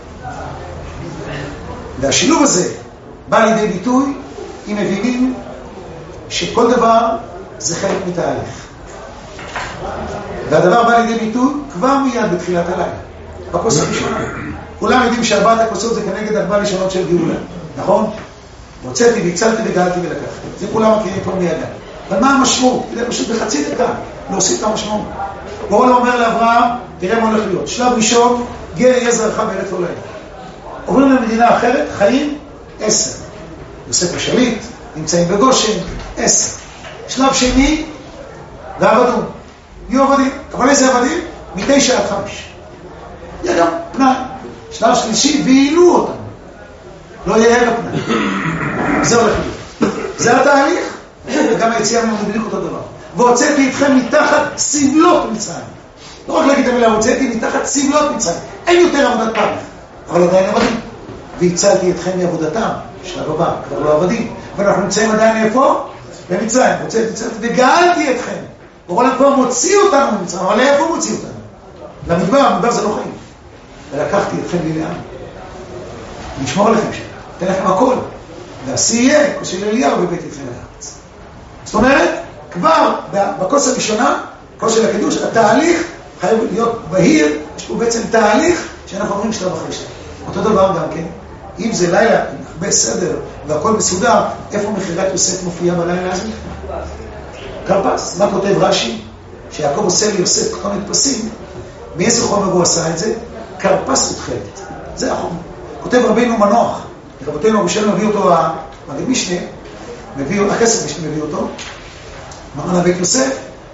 והשילוב הזה בא לידי ביטוי, אם מבינים שכל דבר זה חלק מתהליך. והדבר בא לידי ביטוי כבר מיד בתחילת הלילה, בכוס הראשונה. כולם יודעים שארבעת הכוסות זה כנגד 4 לשונות של גאולה, נכון? הוצאתי והצלתי וגאלתי ולקחתי. זה כולם מכירים פה מידע. אבל מה המשמעות? כדי פשוט בחצי דקה להוסיף את המשמעות. בורא אומר לאברהם, תראה מה הולך להיות. שלב ראשון, גר יהיה זרעך בארץ עולהם. עוברים למדינה אחרת, חיים 10. יוסף השליט, נמצאים בגושן, 10. שלב שני, ועבדון. יהיו עבדים. אבל איזה עבדים? 9 עד 5. יהיה גם פנאי. שלב שלישי, ועילו אותם. לא יהיה ערב פנאי. זה הולך להיות. זה התהליך, וגם היציאה ממנו בדיוק אותו דבר. והוצאתי אתכם מתחת סבלות מצרים. לא רק להגיד את המילה, הוצאתי מתחת סבלות מצרים. אין יותר עבודת פרך, אבל עדיין עבדים. והצלתי אתכם מעבודתם, שלב הבא, כבר לא עבדים. ואנחנו נמצאים עדיין איפה? במצרים. הוצאתי וגאלתי אתכם. ברור כבר מוציא אותנו ממצרים, אבל איפה מוציא אותנו? למדבר, המדבר זה לא חיים. ולקחתי אתכם לי לעם. נשמור עליכם שם. אתן לכם הכל. ועשי יהיה, כוס של אליהו בבית אתכם לארץ. זאת אומרת, כבר בכוס הראשונה, כוס של הקידוש, התהליך חייב להיות בהיר, יש פה בעצם תהליך שאנחנו אומרים שלב אחרי שלב. אותו דבר גם כן, אם זה לילה עם הרבה סדר והכל מסודר, איפה מחירת יוסף מופיעה בלילה הזה? קרפס. מה כותב רש"י? שיעקב עושה ליוסף כתונת פסים, מאיזה חומר הוא עשה את זה? קרפס ותכלת. זה החומר. כותב רבינו מנוח, רבותינו אבושל מביא אותו, מגד משנה, הכסף משנה מביא אותו, מרן הבית יוסף,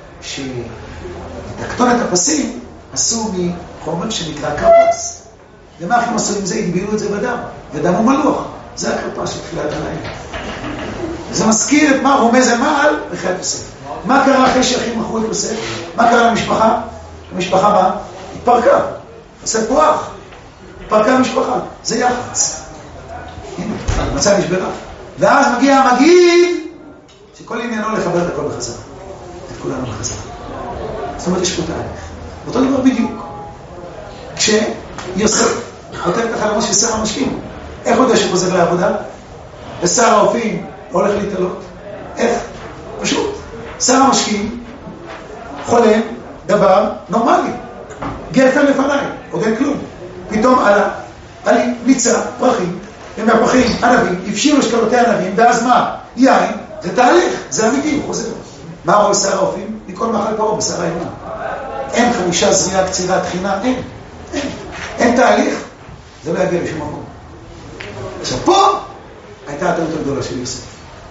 שכתונת הפסים עשו מחומר שנקרא קרפס. ומה הם עשו עם זה? הגבילו את זה בדם, ודם הוא מלוח. זה הקרפס של תחילת הלילה. זה מזכיר את מה רומז המעל בחיית יוסף. מה קרה אחרי שאחים מכרו את יוסף? מה קרה למשפחה? המשפחה מה? התפרקה. יוסף פורח. התפרקה המשפחה. זה יחץ. הנה, המצב נשברה. ואז מגיע המגיד, שכל עניינו לחבר את הכל בחזרה. את כולנו בחזרה. זאת אומרת, יש פה תהליך. אותו דבר בדיוק. כשיוסף חוטף את החלומות של שר המשקים, איך הוא יודע שחוזר לעבודה? ושר האופים הולך להתעלות. איך? פשוט. שר המשקים חולם דבר נורמלי. גפן לפניי, עוד אין כלום. פתאום עלי ניצה, פרחים, ומהפרחים ענבים, הפשירו שקלותי ענבים, ואז מה? יין, זה תהליך, זה אמיתי, הוא חוזר. מה רואה שר האופים? מכל מאכל פרעה בשר האימה. אין 5 זריעה, קצירה, תחינה, אין תהליך, זה לא יגיע לשום מקום. עכשיו פה הייתה הטעות הגדולה של יוסף.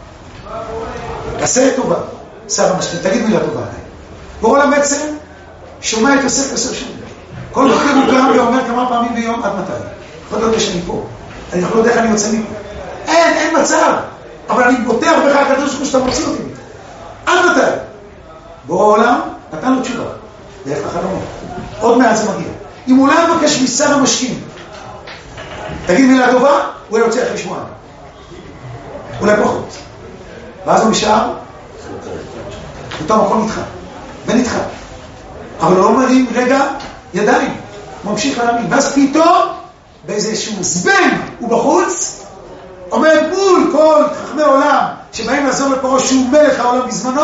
עשה טובה, שר המשקים, תגיד מילה טובה עליי. גורל בעצם שומע את יוסף 10 שנים. כל בוקר הוא קם ואומר כמה פעמים ביום, עד מתי? יכול להיות שאני פה. אני יכול לדעת איך אני יוצא מפה. אין מצב. אבל אני בוטח בך הקדוש ברוך הוא שאתה מוציא אותי. עד מתי? בורא העולם נתן לו תשובה. דרך החלומות. עוד מעט זה מגיע. אם הוא לא מבקש משר המשקים, תגיד מילה טובה, הוא יוצא אחרי שבועיים. אולי פחות. ואז הוא נשאר, אותו מקום איתך. ונתך. אבל הוא לא מרים רגע ידיים. הוא ממשיך להאמין. ואז פתאום, באיזשהו זבנג, הוא בחוץ, עומד מול כל חכמי עולם שבאים לעזור לפרעה שהוא מלך העולם בזמנו,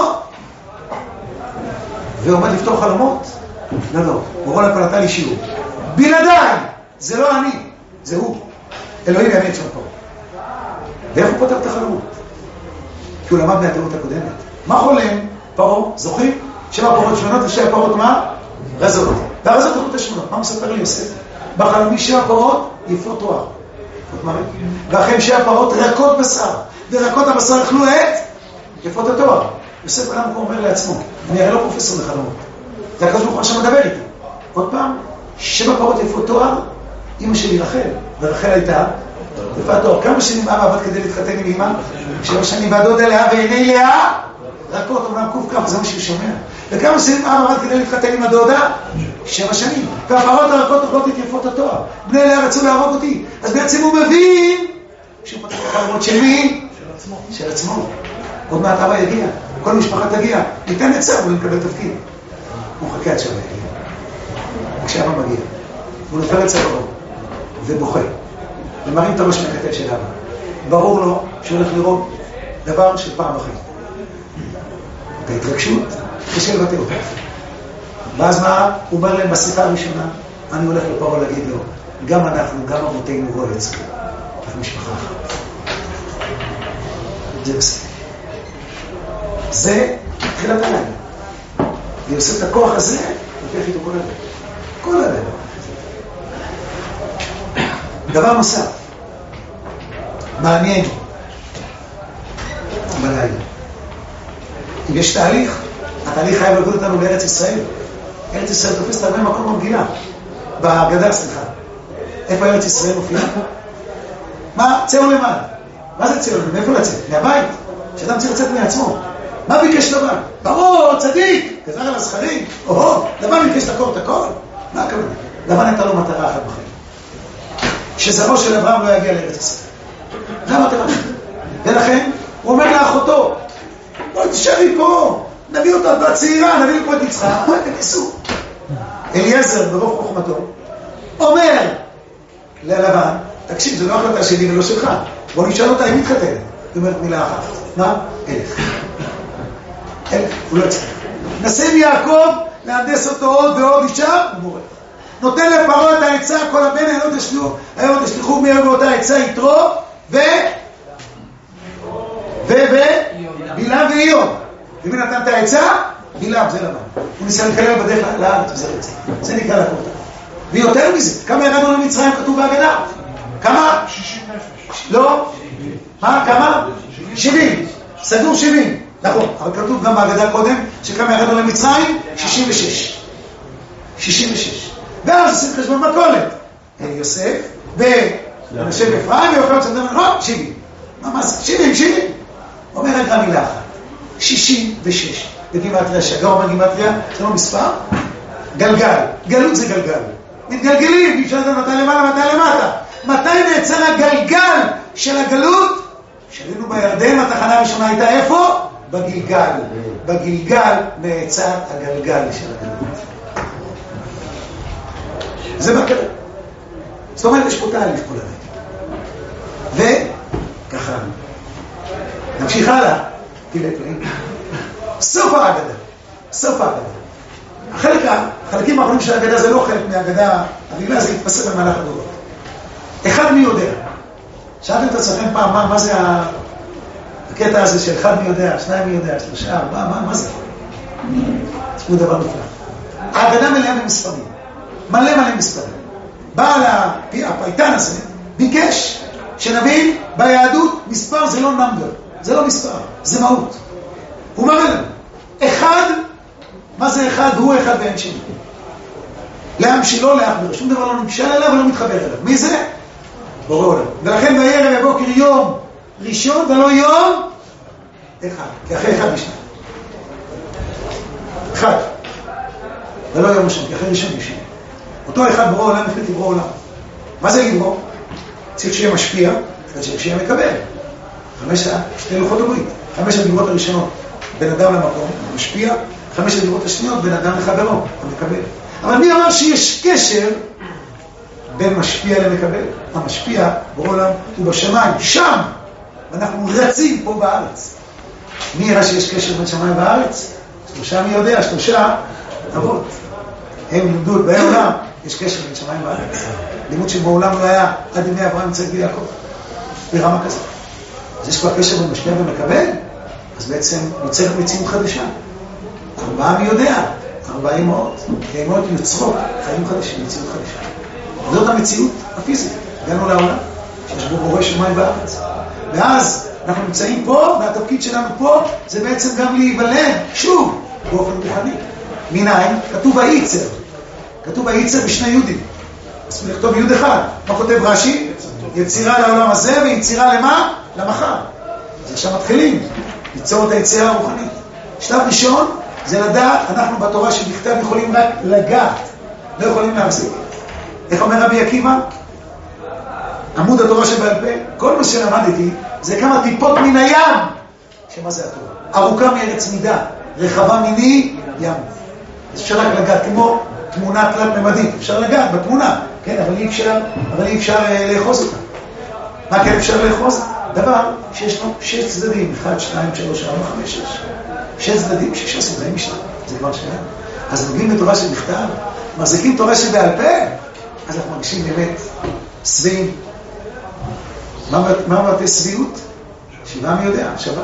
ועומד לפתור חלומות. לא, הוא רואה לפלטה לי שיעור. בלעדיי, זה לא אני, זה הוא. אלוהים יאמין שם פרעה. ואיך הוא פותר את החלומות? כי הוא למד מהטעות הקודמת. מה חולם? פרעה, זוכרים? 7 פרות שמנות ו7 פרות מה? רזות. והרזות פרות השמנות. מה מספר לי יוסף? בחלומי 7 פרות יפות תואר. ואחרי 7 פרות רכות בשר. ורכות הבשר אכלו את יפות התואר. יוסף אדם פה אומר לעצמו, אני הרי לא פרופסור לחלומות. זה הקדוש ברוך הוא עכשיו מדבר איתי. עוד פעם, 7 פרות יפות תואר, אמא שלי רחל. ורחל הייתה יפת תואר. כמה שנים אבא עבד כדי להתחתן עם אמא? 7 שנים והדוד לאה ועיני לאה רכות, אומנם קוף כף, זה מה שהוא שומע. וכמה שנים אבא עבד כדי להתחתן עם הדודה? 7 שנים. והפרות הרכות אוכלות את יפות התואר. בני לאה רצו להרוג אותי. אז בעצם הוא מבין שהוא פתח את החלומות של מי? של עצמו. עוד מעט אבא יגיע, כל המשפחה תגיע, ניתן את צער, הוא מקבל תפקיד. הוא מחכה עד שאבא יגיע. כשאבא מגיע, הוא נופל את צערו ובוכה. ומרים את הראש מהכתף של אבא. ברור לו שהוא הולך לראות דבר של פעם בחיים. את ההתרגשות, קשה לבטא אותה. ואז מה? הוא אומר להם בשיחה הראשונה, אני הולך לפרעה להגיד לו, גם אנחנו, גם אבותינו רואה את זה. את משפחה אחת. זה בסדר. זה תחילת הלילה. ויוסף את הכוח הזה, הופך איתו כל הלילה. כל הלילה. דבר נוסף, מעניין בלילה. אם יש תהליך, התהליך חייב להוביל אותנו לארץ ישראל. ארץ ישראל תופסת הרבה מקום במגילה. בהגדה, סליחה. איפה ארץ ישראל מופיעה? מה? ציון למעלה. מה זה ציון? מאיפה לצאת? מהבית. שאדם צריך לצאת מעצמו. מה ביקש לבן? ברור, צדיק! גזר על הזכרים. לבן ביקש לקור את הכל? מה הכוונה? לבן הייתה לו מטרה אחת בחיים. שזרעו של אברהם לא יגיע לארץ ישראל. זה המטרה. ולכן, הוא אומר לאחותו, בואי תשארי פה, נביא אותה בצעירה, נביא לפה את יצחק, בואי תכניסו. אליעזר ברוב חוכמתו אומר ללבן, תקשיב, זו לא החלטה שלי ולא שלך, בוא נשאל אותה אם מתחתן. היא אומרת מילה אחת, מה? 1,000. הוא לא יצחק. נסים יעקב להנדס אותו עוד ועוד אישה, הוא מורה. נותן לפרעה את העצה, כל הבן היום תשליחו מהר באותה עצה יתרו, בלעם ואיוב. ומי נתן את העצה? בלעם, זה לבן. הוא ניסה לקלל בדרך לארץ וזה רצה. זה נקרא לקורתה. ויותר מזה, כמה ירדנו למצרים כתוב בהגדה? כמה? 60 נפש. לא. מה? כמה? 70. סגור 70. נכון, אבל כתוב גם בהגדה קודם, שכמה ירדנו למצרים? 66. 66. ואז עושים חשבון מכולת. יוסף, ונשב אפרים, ויוכל לצדם, לא, 70. מה זה? 70. אומר רגע מילה אחת. 66. בגימטריה, שגר אומר גימטריה, זה לא מספר. גלגל. גלות זה גלגל. מתגלגלים, אפשר לדעת מתי למעלה, מתי למטה. מתי נעצר הגלגל של הגלות? שעלינו בירדן, התחנה הראשונה הייתה איפה? בגלגל. בגלגל נעצר הגלגל של הגלות. זה מה קרה. זאת אומרת, יש פה תהליך כל הרגע. וככה, נמשיך הלאה. תראה, סוף ההגדה. החלקים האחרונים של ההגדה זה לא חלק מההגדה, המילה זה יתפסר במהלך הדורות. אחד מי יודע? שאלתם את עצמכם פעם, מה זה הקטע הזה של אחד מי יודע, שניים מי יודע, שלושה, ארבעה, מה זה? הוא דבר נפלא. ההגדה מלאה במספרים. מלא מספרים. בעל הפייטן הזה ביקש שנבין ביהדות מספר זה לא נאמבר, זה לא מספר, זה מהות. הוא מראה לנו, אחד, מה זה אחד? הוא אחד ואין שני. לעם שלו, לאחבר, שום דבר לא נמשל אליו ולא מתחבר אליו. מי זה? בורא עולם. ולכן בערב בבוקר יום ראשון ולא יום אחד, כי אחרי אחד משנה. אחד. ולא יום ראשון, כי אחרי ראשון משנה. אותו אחד בורא עולם החליט לברוא עולם. מה זה לברוא? צריך שיהיה משפיע, צריך שיהיה מקבל. שתי לוחות הברית. 5 הדיברות הראשונות, בן אדם למקום, משפיע. 5 הדיברות השניות, בן אדם לחברו, המקבל. אבל מי אמר שיש קשר בין משפיע למקבל? המשפיע, בורא עולם, הוא בשמיים, שם! ואנחנו רצים פה בארץ. מי יראה שיש קשר בין שמיים בארץ? 3 מי יודע, 3 אבות. הם לימדו את באי עולם, יש קשר בין שמיים בארץ. לימוד שבעולם לא היה עד ימי אברהם יצחק ויעקב. ברמה כזאת. אז יש כבר קשר בין משפיע ומקבל, אז בעצם יוצרת מציאות חדשה. 4 מי יודע, 4 אמהות. כי האמהות יוצרות חיים חדשים, מציאות חדשה. וזאת המציאות הפיזית. הגענו לעולם, שיש בו בורא שמיים בארץ. ואז אנחנו נמצאים פה, והתפקיד שלנו פה זה בעצם גם להיוולד, שוב, באופן רוחני. מנין? כתוב היצר. כתוב היצר בשני יהודים. אז נכתוב יהוד אחד. מה כותב רש"י? יצירה לעולם הזה ויצירה למה? למחר. אז עכשיו מתחילים ליצור את היצירה הרוחנית. שלב ראשון זה לדעת, אנחנו בתורה שבכתב יכולים רק לגעת, לא יכולים להחזיק. איך אומר רבי עקיבא? עמוד התורה שבעל פה, כל מה שלמדתי זה כמה טיפות מן הים. שמה זה התורה? ארוכה מארץ מידה, רחבה מיני ים. אז אפשר רק לגעת, כמו תמונה תלת ממדית, אפשר לגעת בתמונה, כן, אבל אי אפשר לאחוז אותה. מה כן אפשר לאחוז? דבר שיש לו 6 צדדים, 1, 2, 3, 4, 5, 6. 6 צדדים, 6 סוגי משנה, זה כבר שלנו. אז נוגעים בתורה שבכתב, מחזיקים תורה שבעל פה, אז אנחנו מרגישים באמת שבעים. מה אמרתי שביעות? 7 מי יודע, שבת.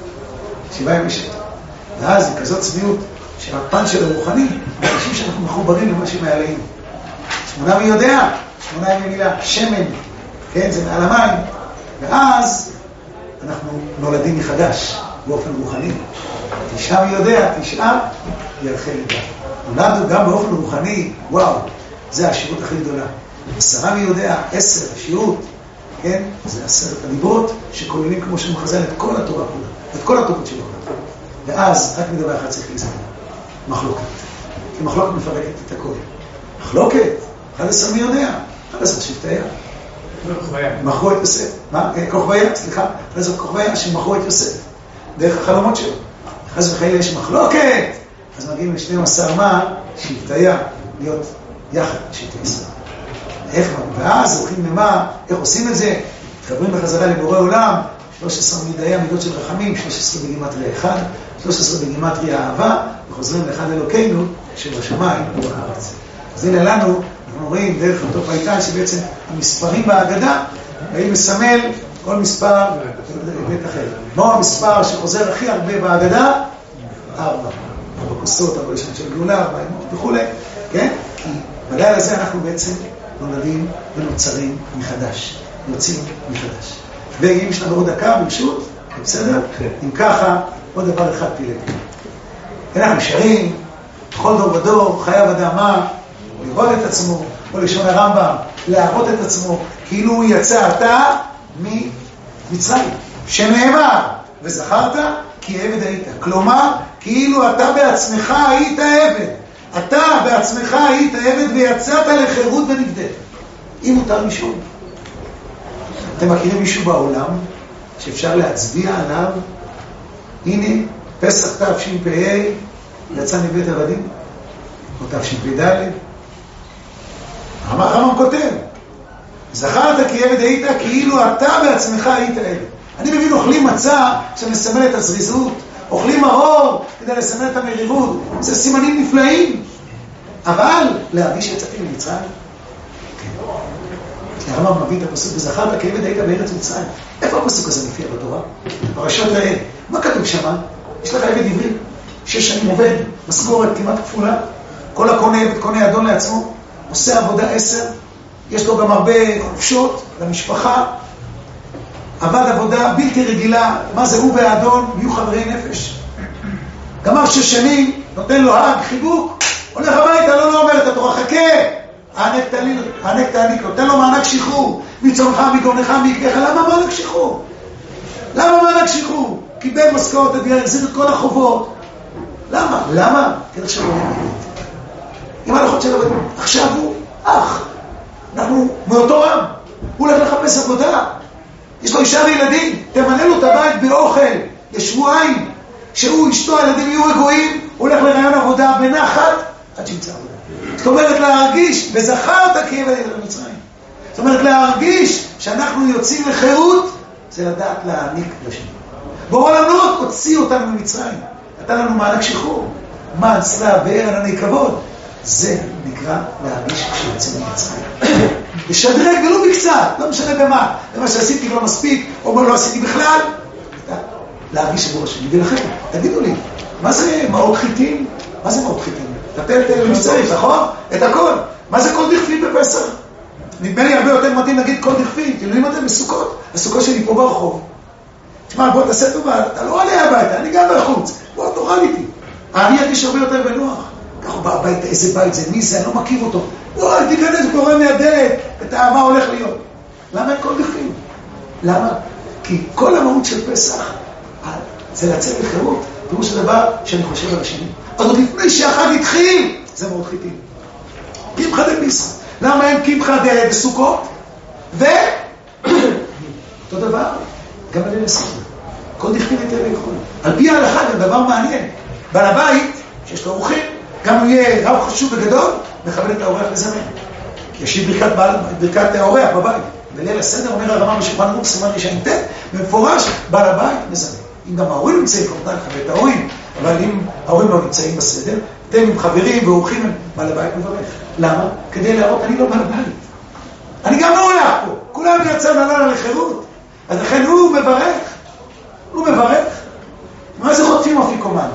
7 ימי שבת. ואז זה כזאת שביעות שהפן של הרוחני, מרגישים שאנחנו מחוברים למה שמעלינו. 8 מי יודע, 8 ימי מילה, שמן, כן, זה מעל המים. ואז אנחנו נולדים מחדש, באופן רוחני. 9 מי יודע, 9 ירחי לידה. נולדנו גם באופן רוחני, וואו, זה השירות הכי גדולה. 10 מי יודע, 10, השירות, כן, זה 10 הדיברות שכוללים כמו שמחזל את כל התורה כולה, את כל התורות שלו. ואז רק מדבר אחד צריך להיזכר, מחלוקת. כי מחלוקת מפרקת את הכל. מחלוקת, 11 מי יודע, 11 שבטיה. מכרו את יוסף. מה? כוכביה, סליחה. זאת כוכביה שמכרו את יוסף. דרך החלומות שלו. אז בחילה יש מחלוקת. אז מגיעים ל12 מה? שבטיה. להיות יחד, שבטי ישראל. איך? ואז הולכים למה? איך עושים את זה? מתחברים בחזרה לבורא עולם. 13 מידעי המידות של רחמים, 13 בגימטריה 1, 13 בגימטריה אהבה, וחוזרים לאחד אלוקינו שבשמיים ובארץ. אז הנה לנו, אנחנו רואים דרך אותו פייטן שבעצם המספרים בהגדה, והיא מסמל כל מספר בית אחר. מהו המספר שחוזר הכי הרבה בהגדה? 4. 4 כוסות, 4 לשם של גאולה, 4 אמות וכו'. כן? כי בלילה הזה אנחנו בעצם נולדים ונוצרים מחדש. יוצאים מחדש. ואם יש לנו עוד דקה, ברשות, בסדר? אם ככה, עוד דבר אחד פילג. אנחנו שרים, בכל דור ודור, חייב אדם מה? לראות את עצמו, או לשון הרמב"ם, להראות את עצמו, כאילו הוא יצא אתה ממצרים. שנאמר, וזכרת כי עבד היית. כלומר, כאילו אתה בעצמך היית עבד. אתה בעצמך היית עבד ויצאת לחירות ונגדית. אם מותר לישון. אתם מכירים מישהו בעולם שאפשר להצביע עליו? הנה, פסח תשפ"ה יצא מבית עבדים, או תשפ"ד. הרמב"ם כותב, זכרת כי עבד היית כאילו אתה בעצמך היית עבד. אני מבין, אוכלים מצה שמסמל את הזריזות, אוכלים מרור כדי לסמל את המרירות, זה סימנים נפלאים. אבל להרגיש שיצאתי ממצרים? הרמב"ם מביא את הפסוק, וזכרת כעבד היית בארץ מצרים. איפה הפסוק הזה מופיע בתורה? פרשת ראה. מה כתוב שם? יש לך עבד עברי, 6 שנים עובד, משכורת כמעט כפולה, כל הקונה עבד קונה אדון לעצמו, עושה עבודה 10, יש לו גם הרבה חופשות למשפחה, עבד עבודה בלתי רגילה, מה זה הוא והאדון, יהיו חברי נפש. גמר 6 שנים, נותן לו הג, חיבוק, הולך הביתה, לא אומר את התורה, חכה, הענק תעניק לו, תן לו מענק שחרור, מצונך, מגורנך, מעקבך. למה מענק שחרור? למה מענק שחרור? קיבל משכורת, החזיר את כל החובות. למה? למה? כדי שלא יהיה באמת. עם ההלכות של עבד, עכשיו הוא אח, אנחנו מאותו עם, הוא הולך לחפש עבודה, יש לו אישה וילדים, תמנה לו את הבית באוכל לשבועיים, שהוא, אשתו, הילדים יהיו רגועים, הוא הולך לרעיון עבודה בנחת עד שימצא עבודה. זאת אומרת להרגיש, וזכרת כעבד היית במצרים. זאת אומרת להרגיש שאנחנו יוצאים לחירות, זה לדעת להעניק לשני. בורא עולמות הוציא אותנו ממצרים, נתן לנו מענק שחרור, מן, צלב, באר, ענני כבוד. זה נקרא להרגיש כשיוצאים ממצרים. לשדרג ולא בקצת, לא משנה במה, למה שעשיתי לא מספיק, או מה לא עשיתי בכלל, להרגיש עבור השני. ולכן, תגידו לי, מה זה מעות חיטים? מה זה מעות חיטים? לתת למבצעים, נכון? את הכל. מה זה כל דכפין בפסח? נדמה לי הרבה יותר מתאים להגיד כל דכפין, כי לא יודעים אתם בסוכות. הסוכה שלי פה ברחוב. תשמע, בוא תעשה טובה, אתה לא עולה הביתה, אני גם בחוץ. בוא תאכל איתי. אני ארגיש הרבה יותר בנוח. ככה בא הביתה, איזה בית זה, מי זה, אני לא מכיר אותו. לא, אל תיכנס, קורא מהדלת, מה הולך להיות. למה אין כל דכפין? למה? כי כל המהות של פסח, זה לצאת לחירות. פירוש הדבר שאני חושב על השני. אז עוד לפני שהחג התחיל, זה מאוד חיטים. קמחא דפסחא. למה אין קמחא בסוכות? אותו דבר, גם בליל הסדר. כל דכפין היתר לאכול. על פי ההלכה גם דבר מעניין. בעל הבית, שיש לו אורחים, גם הוא יהיה רב חשוב וגדול, מכבד את האורח לזמן. יש ברכת האורח בבית. בליל הסדר אומר הרמב"ם בשולחן ערוך סימן רע"ט, במפורש בעל הבית מזמן. אם גם ההורים נמצאים, כמובן לכבד את ההורים, אבל אם ההורים לא נמצאים בסדר, אתם עם חברים ואורחים, בעל הבית מברך. למה? כדי להראות, אני לא בעל הבית. אני גם לא אורח פה. כולם יצא נעלה לחירות. אז לכן הוא מברך. הוא מברך. מה זה חוטפים אפיקומן?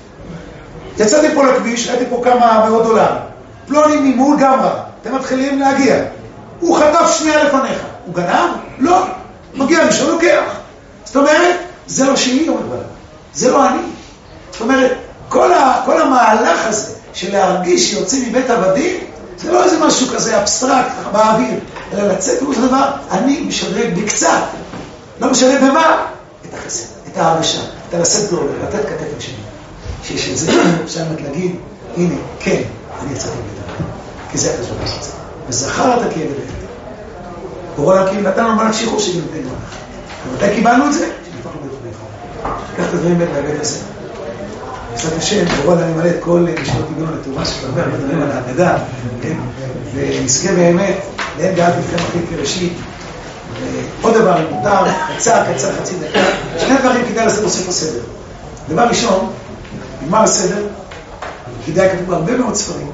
יצאתי פה לכביש, ראיתי פה כמה מאות דולר. פלוני ממול גמרה. אתם מתחילים להגיע. הוא חטף שנייה לפניך. הוא גנב? לא. מגיע מישהו, לוקח. זאת אומרת, זה לא שלי, אומר בעל. זה לא אני. זאת אומרת, כל המהלך הזה של להרגיש שיוצאים מבית עבדים, זה לא איזה משהו כזה אבסטרקט, באוויר, אלא לצאת הוא דבר, אני משדרג בקצת. לא משנה במה? את החסד, את ההרגשה, את הלשאת גדול, לתת כתף לשני. שיש את זה, אפשר להגיד, הנה, כן, אני יצאתי מבית עבדים. כי זה החשוב לעשות. וזכרת כעבד היית. בורא עולם כאילו נתן לנו מענק שחרור שגם נתן לנו. ומתי קיבלנו את זה? שנפתחנו בית עבדים. קח את הדברים בהיבט הזה. בעזרת השם, בורא עולם ימלא את כל משנות עליון לטובה שתרבה הרבה דברים על ההגדה, ונזכה באמת, לאין גאלת לפני אחי כראשית. ועוד דבר, אם מותר, קצר, חצי דקה, 2 דברים כדאי לעשות בסוף הסדר. דבר ראשון, נגמר הסדר, כדאי כתוב בהרבה מאוד ספרים,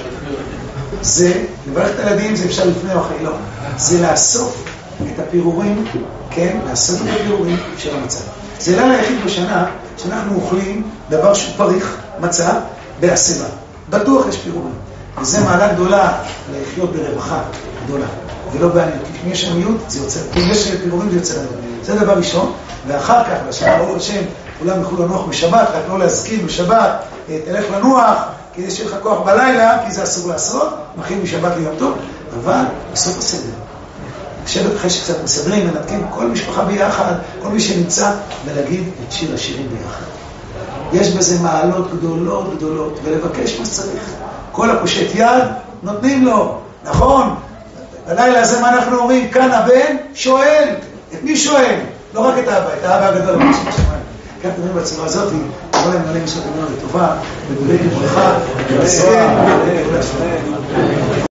זה, לברך את הילדים, זה אפשר לפני או אחרי, לא. זה לאסוף את הפירורים, כן, לאסוף את הפירורים של המצב. זה לילה היחיד בשנה שאנחנו אוכלים דבר שהוא פריך, מצה, בהסבה. בטוח יש פירורים. וזה מעלה גדולה לחיות ברווחה גדולה, ולא בעניות. אם יש עניות, זה יוצא, אם יש פירורים, זה יוצא עניות. זה דבר ראשון, ואחר כך, בשנה, ברוך השם, כולם יוכלו לנוח בשבת, רק לא להזכיר בשבת, תלך לנוח, כדי שיהיה לך כוח בלילה, כי זה אסור לעשות, מכין משבת ליום טוב, אבל בסוף הסדר. לשבת אחרי שקצת מסדרים, מנתקים כל משפחה ביחד, כל מי שנמצא, ולהגיד את שיר השירים ביחד. יש בזה מעלות גדולות, ולבקש מה שצריך. כל הפושט יד, נותנים לו, נכון? בלילה הזה מה אנחנו אומרים? כאן הבן שואל. את מי שואל? לא רק את האבא, את האבא הגדול. כאן תמיד בצורה הזאת, כל המנהלים משנות עליון לטובה, ובלי לברכה, ובסדר,